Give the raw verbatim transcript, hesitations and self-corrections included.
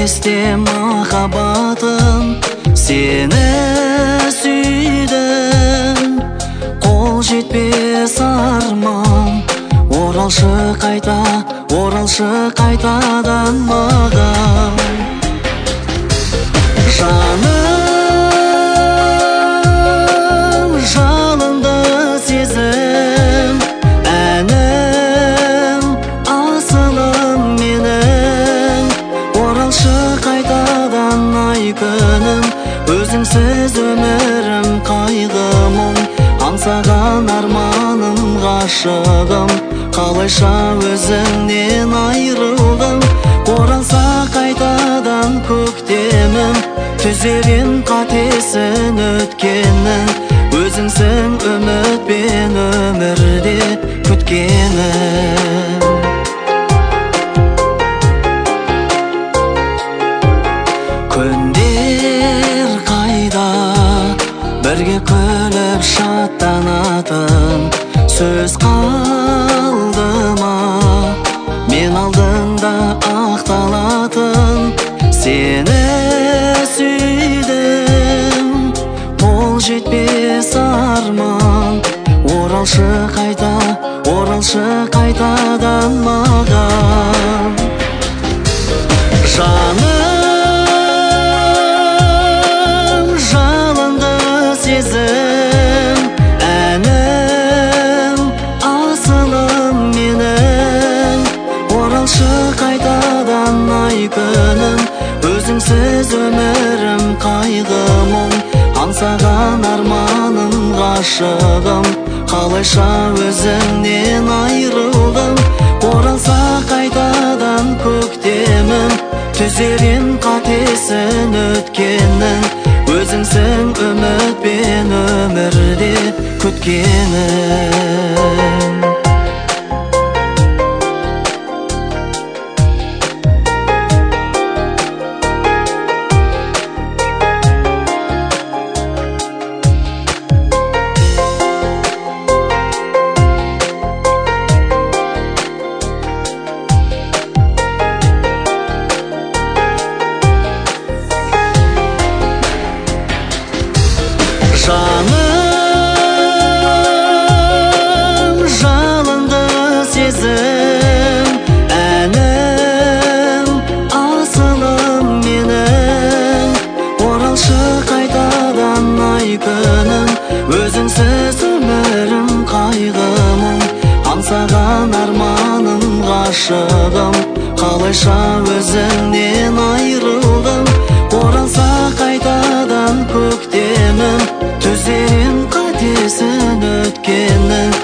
есте махаббатым, сені сүйдім. Қол жетпес арман, оралшы қайта, оралшы қайтадан маған. Жаным, жалынды сезім, әнім, асылым менің. Оралшы қайтадан ай күнім, өзіңсіз өмірім қайғы мұң. Аңсаған арманым ғашығым, қалайша өзіңнен айырылдым. Оралса қайтадан көктемім, түзерем қатесін өткеннің. Өзіңсің үмітпен өмірде күткенім. Күндер қайда, бірге күліп шаттанатын. Сөз қалды ма, мен алдыңда ақталатын. Сені сүйдім, қол жетпес арман. Оралшы қайта, оралшы қайтадан маған. Жаным, жалынды сезім, әнім, асылым менің. Оралшы қайтадан ай күнім, өзіңсіз өмірім қайғы мұң. Аңсаған арманым ғашығым, қалайша өзіңнен айырылдым. Оралса қайтадан көктемім, түзерем қатесін өткеннің. Өзіңсің үмітпен өмірде күткенім. Жаным, жалынды сезім, әнім, асылым менің. Оралшы қайтадан ай күнім, өзіңсіз өмірім қайғы мұң. Аңсаған арманым ғашығым, қалайша өзіңнен айырылдым. Оралса қайтадан көктемім, түзерем қатесін өткенің.